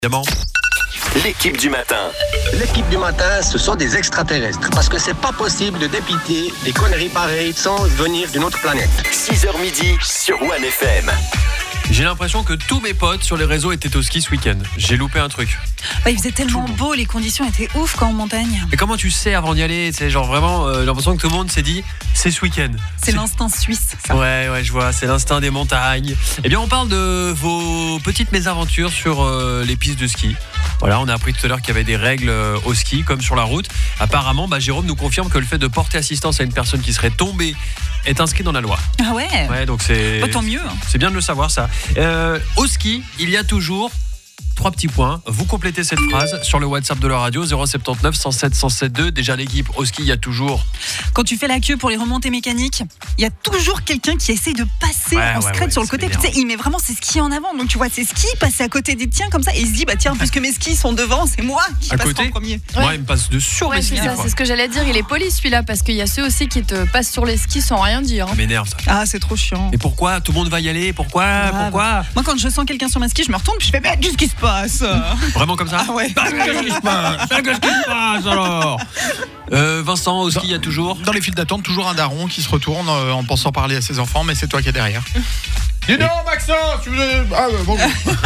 Évidemment. L'équipe du matin. L'équipe du matin, ce sont des extraterrestres. Parce que c'est pas possible de dépiter des conneries pareilles sans venir d'une autre planète. 6h midi sur One FM. J'ai l'impression que tous mes potes sur les réseaux étaient au ski ce week-end. J'ai loupé un truc. Il faisait tellement beau, les conditions étaient ouf quand en montagne. Mais comment tu sais avant d'y aller? C'est genre vraiment, j'ai l'impression que tout le monde s'est dit, c'est ce week-end. C'est l'instinct suisse, ça. Ouais, je vois, c'est l'instinct des montagnes. Eh bien, on parle de vos petites mésaventures sur les pistes de ski. Voilà, on a appris tout à l'heure qu'il y avait des règles au ski, comme sur la route. Apparemment, Jérôme nous confirme que le fait de porter assistance à une personne qui serait tombée est inscrit dans la loi. Ah ouais? Ouais, donc c'est... Tant mieux. C'est bien de le savoir, ça. Au ski, il y a toujours 3 petits points. Vous complétez cette phrase sur le WhatsApp de la radio 079 107 107 2. Déjà l'équipe au ski, il y a toujours... Quand tu fais la queue pour les remontées mécaniques, il y a toujours quelqu'un qui essaye de passer en scred sur le côté. Tu sais, il met vraiment ses skis en avant. Donc tu vois ses skis passer à côté des tiens comme ça. Et il se dit, tiens, puisque mes skis sont devant, c'est moi qui passe en premier. Moi, il me passe dessus mes skis. C'est ce que j'allais dire. Il est poli celui-là parce qu'il y a ceux aussi qui te passent sur les skis sans rien dire. Ça m'énerve ça. Ah, c'est trop chiant. Mais pourquoi tout le monde va y aller? Pourquoi Moi, quand je sens quelqu'un sur ma ski, je me retourne puis je fais, mais qu'est-ce qui se passe? Vraiment comme ça? Ah ouais. Qu'est-ce qui se passe alors? Vincent, au ski, il y a toujours... Dans les files d'attente, toujours un daron qui se retourne en pensant parler à ses enfants, mais c'est toi qui es derrière. Dis donc, Maxence, tu veux... bonjour.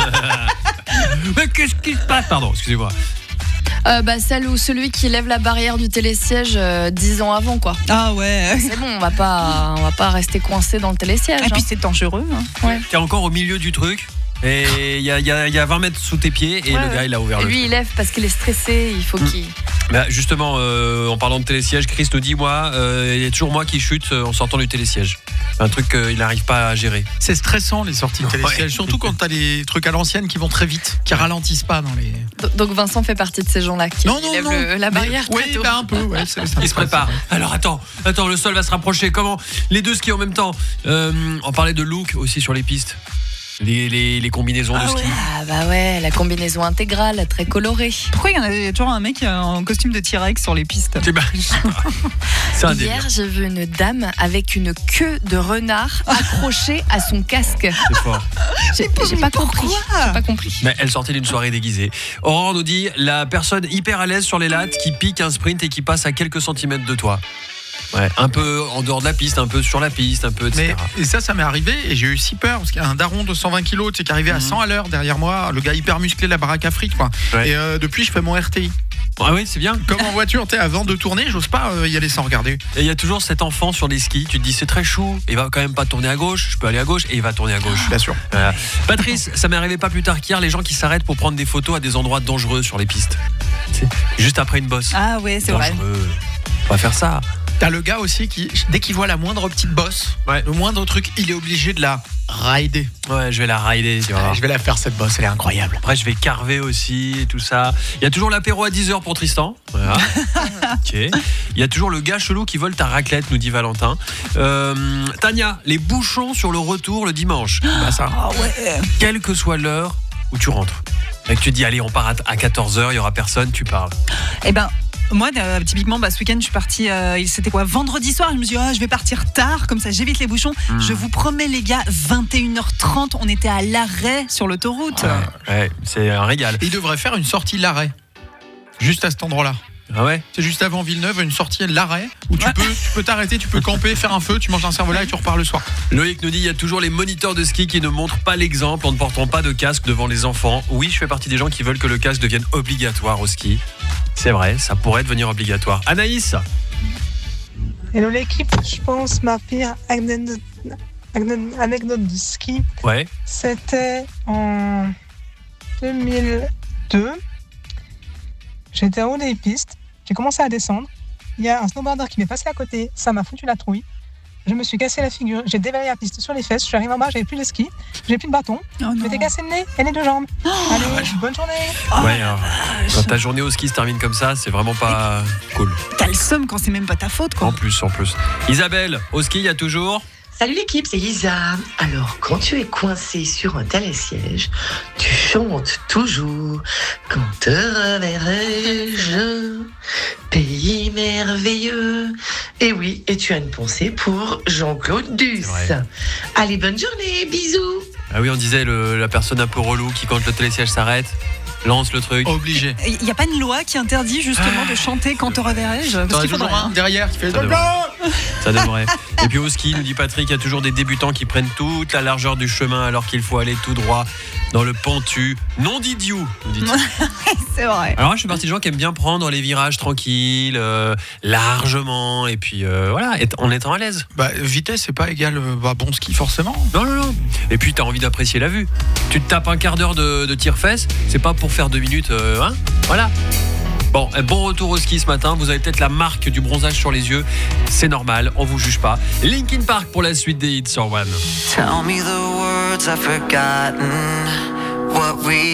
Mais qu'est-ce qui se passe? Pardon, excusez-moi. Celle ou celui qui lève la barrière du télésiège 10 ans avant, quoi. Ah ouais. C'est bon, on va pas rester coincé dans le télésiège. Et puis c'est dangereux. Ouais. T'es encore au milieu du truc. Et il y a 20 mètres sous tes pieds et le gars il a ouvert le... Lui il lève parce qu'il est stressé, il faut qu'il... Justement, en parlant de télésiège, Chris nous dit, il y a toujours moi qui chute en sortant du télésiège. Un truc qu'il n'arrive pas à gérer. C'est stressant les sorties de télésiège, surtout quand t'as les trucs à l'ancienne qui vont très vite, qui ralentissent pas dans les... Donc Vincent fait partie de ces gens-là qui lèvent la barrière. Oui, un peu, Il se prépare. Alors attends, le sol va se rapprocher. Comment? Les deux skis en même temps. On parlait de look aussi sur les pistes. Les combinaisons de ski. La combinaison intégrale, très colorée. Pourquoi il y a toujours un mec en costume de T-Rex sur les pistes? C'est un Hier, délire. j'ai vu une dame avec une queue de renard accrochée à son casque. C'est fort. J'ai pas compris. J'ai pas compris. Mais elle sortait d'une soirée déguisée. Aurore nous dit, la personne hyper à l'aise sur les lattes qui pique un sprint et qui passe à quelques centimètres de toi. Ouais, un peu en dehors de la piste, un peu sur la piste, un peu, etc. Et ça m'est arrivé et j'ai eu si peur parce qu'il y a un daron de 120 kilos qui arrivait à 100 à l'heure derrière moi, le gars hyper musclé, la baraque à frites, quoi. Ouais. Et depuis, je fais mon RTI. Ah oui, c'est bien. Comme en voiture, avant de tourner, j'ose pas y aller sans regarder. Et il y a toujours cet enfant sur les skis, tu te dis c'est très chou, il va quand même pas tourner à gauche, je peux aller à gauche, et il va tourner à gauche. Bien sûr. Voilà. Patrice, ça m'est arrivé pas plus tard qu'hier, les gens qui s'arrêtent pour prendre des photos à des endroits dangereux sur les pistes. C'est juste après une bosse. Ah ouais, c'est vrai. On va faire ça. T'as le gars aussi qui, dès qu'il voit la moindre petite bosse, le moindre truc, il est obligé de la rider. Ouais, je vais la rider, tu vois. Je vais la faire cette bosse, elle est incroyable. Après, je vais carver aussi et tout ça. Il y a toujours l'apéro à 10h pour Tristan. Voilà. Ok. Il y a toujours le gars chelou qui vole ta raclette, nous dit Valentin. Tania, les bouchons sur le retour le dimanche. Ça. Ah ouais. Quelle que soit l'heure où tu rentres. Et que tu te dis, allez, on part à 14h, il y aura personne, tu parles. Moi, typiquement, ce week-end, je suis partie, c'était quoi, vendredi soir, je me suis dit, je vais partir tard, comme ça j'évite les bouchons. Je vous promets, les gars, 21h30, on était à l'arrêt sur l'autoroute. Ouais, c'est un régal. Il devrait faire une sortie l'arrêt, juste à cet endroit-là. Ah ouais? C'est juste avant Villeneuve, une sortie l'arrêt, où tu peux t'arrêter, tu peux camper, faire un feu, tu manges un cervelas et tu repars le soir. Loïc nous dit, il y a toujours les moniteurs de ski qui ne montrent pas l'exemple en ne portant pas de casque devant les enfants. Oui, je fais partie des gens qui veulent que le casque devienne obligatoire au ski. C'est vrai, ça pourrait devenir obligatoire. Anaïs? Hello l'équipe, je pense ma pire anecdote de ski, c'était en 2002. J'étais en haut des pistes, j'ai commencé à descendre. Il y a un snowboarder qui m'est passé à côté, ça m'a foutu la trouille. Je me suis cassé la figure, j'ai dévalé la piste sur les fesses, je suis arrivé en bas, j'avais plus de ski, j'avais plus de bâton, je m'étais cassé le nez et les deux jambes. Allez, bonne journée. Quand ta journée au ski se termine comme ça, c'est vraiment pas cool. T'as le seum quand c'est même pas ta faute, quoi. En plus. Isabelle, au ski, il y a toujours... Salut l'équipe, c'est Lisa. Alors, quand tu es coincé sur un télésiège, tu chantes toujours « Quand te reverrai-je, pays merveilleux ». Et oui, et tu as une pensée pour Jean-Claude Duss. Allez, bonne journée, bisous. Ah oui, on disait la personne un peu relou qui, quand le télésiège s'arrête, Lance le truc. Obligé. Il n'y a pas une loi qui interdit justement de chanter Quand te reverrai-je? Parce T'aurais qu'il toujours faudrait, un derrière qui fait Ça devrait. Et puis au ski, nous dit Patrick, il y a toujours des débutants qui prennent toute la largeur du chemin alors qu'il faut aller tout droit dans le pentu. Non d'idiot, nous dit-il. C'est vrai. Alors je suis partie de gens qui aiment bien prendre les virages tranquilles, largement, et puis voilà, en étant à l'aise. Bah, vitesse, c'est pas égal bon ski forcément. Non. Et puis t'as envie d'apprécier la vue. Tu te tapes un quart d'heure de tire-fesse, c'est pas pour faire 2 minutes, voilà. Bon retour au ski ce matin. Vous avez peut-être la marque du bronzage sur les yeux. C'est normal, on vous juge pas. Linkin Park pour la suite des hits sur One. Tell me the words I've forgotten. What we